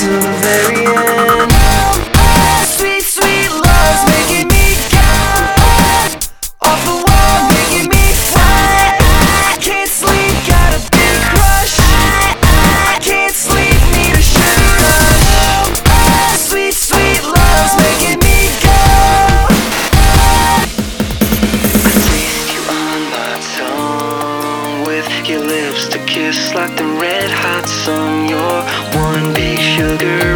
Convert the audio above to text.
till the very end. Sweet, sweet love's making me go off the wall, making me fly. I can't sleep, got a big crush. I can't sleep, need a sugar rush. Sweet, sweet love's making me go. I taste you on my tongue with your lips to kiss like the red hot sun. You're one big sugar